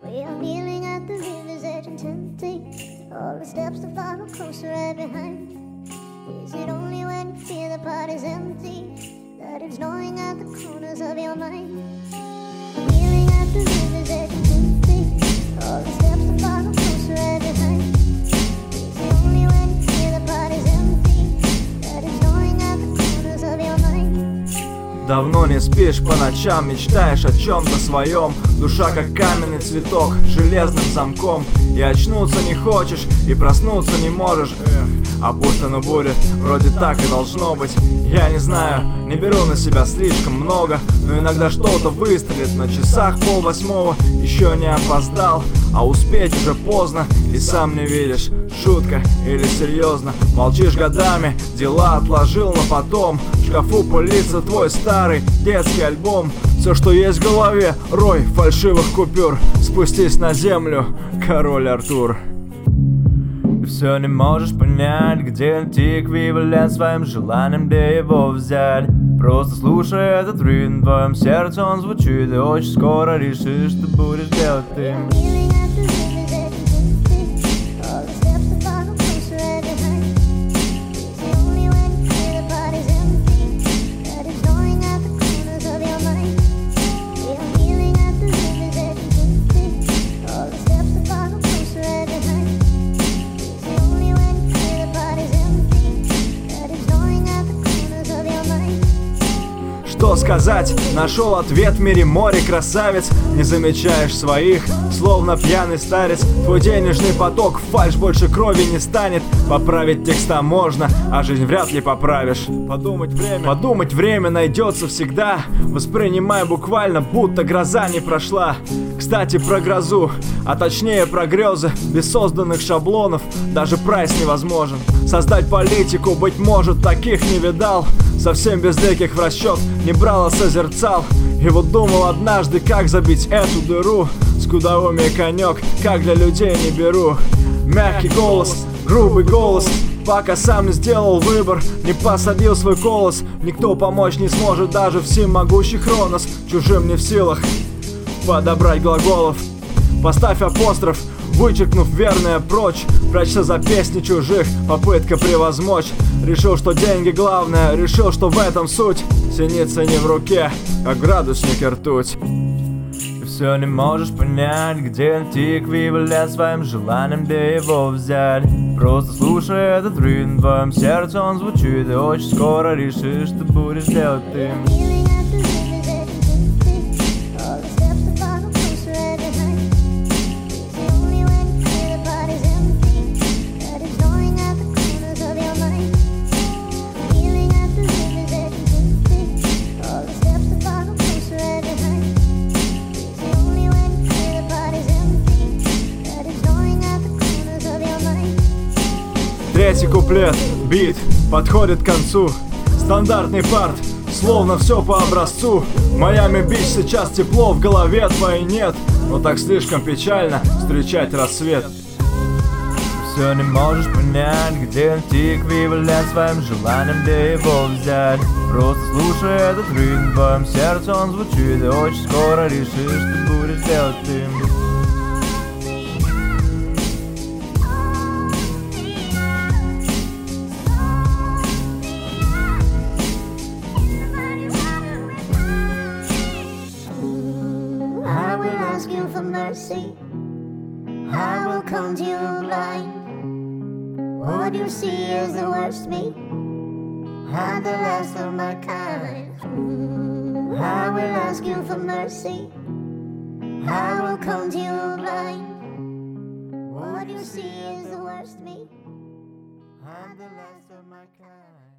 We are kneeling at the river's edge and tempting all the steps to follow closer right behind. Is it only when you feel the party's empty that it's gnawing at the corners of your mind? Kneeling at the river's edge and tempting all the steps to follow closer right behind. Is it only when you feel the party's empty that it's gnawing at the corners of your mind? Давно не спишь по ночам, мечтаешь о чем-то своем. Душа как каменный цветок, железным замком. И очнуться не хочешь, и проснуться не можешь. А пусто, но будет, вроде так и должно быть. Я не знаю, не беру на себя слишком много, но иногда что-то выстрелит. На часах 7:30, еще не опоздал, а успеть уже поздно. И сам не видишь, шутка или серьезно. Молчишь годами, дела отложил на потом. В шкафу пылится твой старый детский альбом. Все, что есть в голове, рой фальшивых купюр. Спустись на землю, король Артур. Все не можешь понять, где найти эквивалент своим желанием, где его взять. Просто слушай этот ритм, в твоем сердце он звучит, и очень скоро решишь, что будешь делать ты. Что сказать? Нашел ответ в мире море красавиц. Не замечаешь своих, словно пьяный старец. Твой денежный поток, фальшь, больше крови не станет. Поправить текста можно, а жизнь вряд ли поправишь. Подумать время найдется всегда. Воспринимай буквально, будто гроза не прошла. Кстати, про грозу, а точнее про грезы. Без созданных шаблонов даже прайс невозможен. Создать политику, быть может, таких не видал. Совсем безликих в расчет не брал, а созерцал. И вот думал однажды, как забить эту дыру. Скудоумие конек, как для людей не беру. Мягкий голос, грубый голос. Пока сам не сделал выбор, не посадил свой колос. Никто помочь не сможет, даже всемогущий Хронос. Чужим не в силах подобрать глаголов. Поставь апостроф, вычеркнув верное прочь. Прячься за песни чужих, попытка превозмочь. Решил, что деньги главное, решил, что в этом суть. Синица не в руке, как в градуснике ртуть. И все не можешь понять, где найти эквивалент своим желанием, где его взять. Просто слушай этот ритм, в твоем сердце он звучит, и очень скоро решишь, что будешь делать ты. Третий куплет, бит, подходит к концу. Стандартный парт, словно все по образцу. Майами-Бич, сейчас тепло, в голове твоей нет. Но так слишком печально встречать рассвет. Все не можешь понять, где найти эквивалент своим желанием, где его взять. Просто слушай этот ритм, в твоем сердце он звучит, и очень скоро решишь, что будешь делать ты. For mercy, I will come to you blind. What you see is the worst me, and the last of my kind. I will ask you for mercy, I will come to you blind. What you see is the worst me, and the last of my kind.